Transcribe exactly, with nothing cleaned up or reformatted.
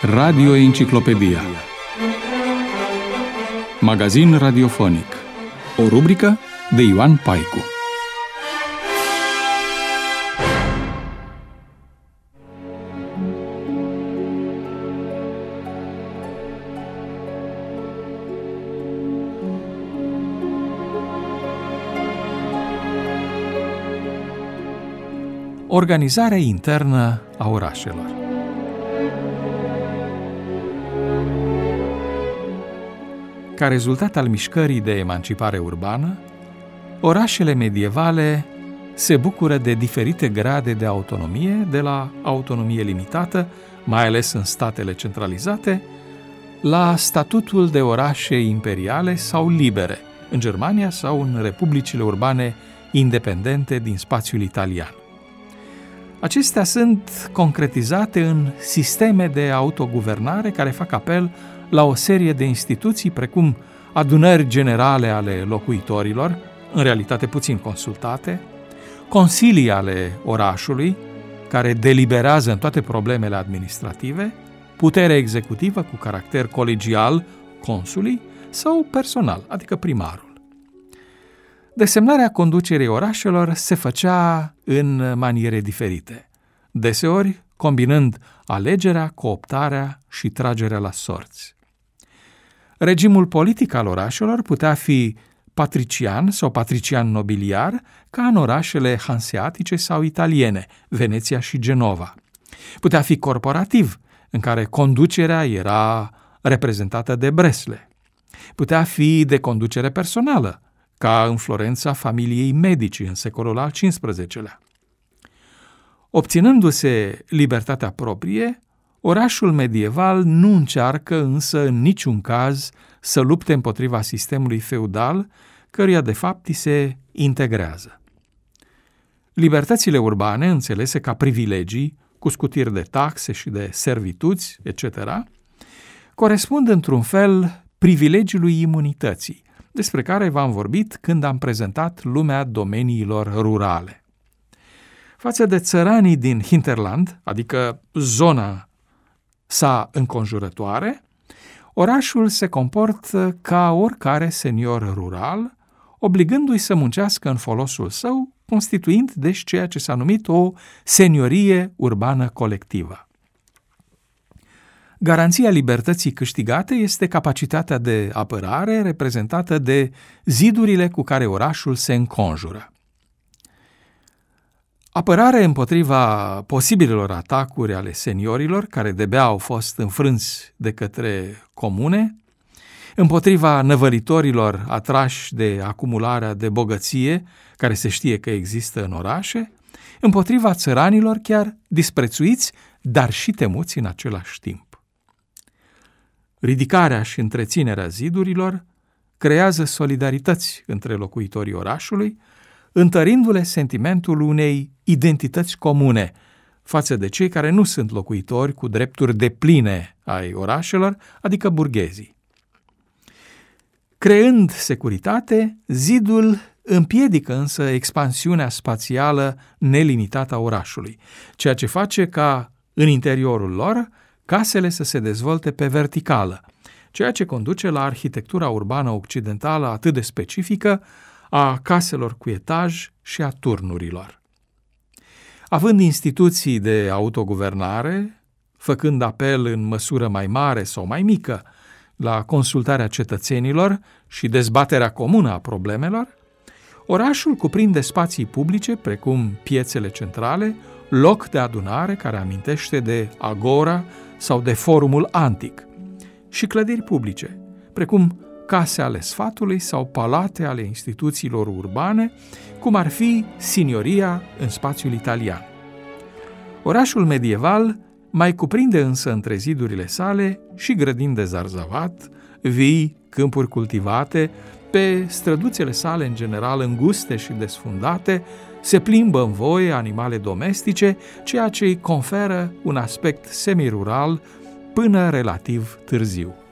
Radio Enciclopedia. Magazin radiofonic. O rubrică de Ioan Paicu. Organizarea internă a orașelor. Ca rezultat al mișcării de emancipare urbană, orașele medievale se bucură de diferite grade de autonomie, de la autonomie limitată, mai ales în statele centralizate, la statutul de orașe imperiale sau libere, în Germania sau în republicile urbane independente din spațiul italian. Acestea sunt concretizate în sisteme de autoguvernare care fac apel la o serie de instituții precum adunări generale ale locuitorilor, în realitate puțin consultate, consilii ale orașului, care deliberează în toate problemele administrative, putere executivă cu caracter colegial, consulii, sau personal, adică primarul. Desemnarea conducerii orașelor se făcea în maniere diferite, deseori combinând alegerea, cooptarea și tragerea la sorți. Regimul politic al orașelor putea fi patrician sau patrician nobiliar, ca în orașele hanseatice sau italiene, Veneția și Genova. Putea fi corporativ, în care conducerea era reprezentată de Bresle. Putea fi de conducere personală, ca în Florența familiei Medici în secolul al cincisprezecelea. Obținându-se libertatea proprie, orașul medieval nu încearcă însă în niciun caz să lupte împotriva sistemului feudal, căruia de fapt îi se integrează. Libertățile urbane, înțelese ca privilegii, cu scutiri de taxe și de servituți, et cetera, corespund într-un fel privilegiului imunității, despre care v-am vorbit când am prezentat lumea domeniilor rurale. Față de țăranii din hinterland, adică zona sa înconjurătoare, orașul se comportă ca oricare senior rural, obligându-i să muncească în folosul său, constituind deci ceea ce s-a numit o seniorie urbană colectivă. Garanția libertății câștigate este capacitatea de apărare reprezentată de zidurile cu care orașul se înconjură. Apărare împotriva posibilelor atacuri ale seniorilor, care de-abia au fost înfrânți de către comune, împotriva năvălitorilor atrași de acumularea de bogăție, care se știe că există în orașe, împotriva țăranilor chiar disprețuiți, dar și temuți în același timp. Ridicarea și întreținerea zidurilor creează solidarități între locuitorii orașului, întărindu-le sentimentul unei identități comune față de cei care nu sunt locuitori cu drepturi depline ai orașelor, adică burghezii. Creând securitate, zidul împiedică însă expansiunea spațială nelimitată a orașului, ceea ce face ca în interiorul lor casele să se dezvolte pe verticală, ceea ce conduce la arhitectura urbană occidentală atât de specifică a caselor cu etaj și a turnurilor. Având instituții de autoguvernare, făcând apel în măsură mai mare sau mai mică la consultarea cetățenilor și dezbaterea comună a problemelor, orașul cuprinde spații publice, precum piețele centrale, loc de adunare care amintește de agora sau de forumul antic, și clădiri publice, precum case ale sfatului sau palate ale instituțiilor urbane, cum ar fi signoria în spațiul italian. Orașul medieval mai cuprinde însă între zidurile sale și grădini de zarzavat, vii, câmpuri cultivate, pe străduțele sale în general înguste și desfundate, se plimbă în voie animale domestice, ceea ce îi conferă un aspect semirural până relativ târziu.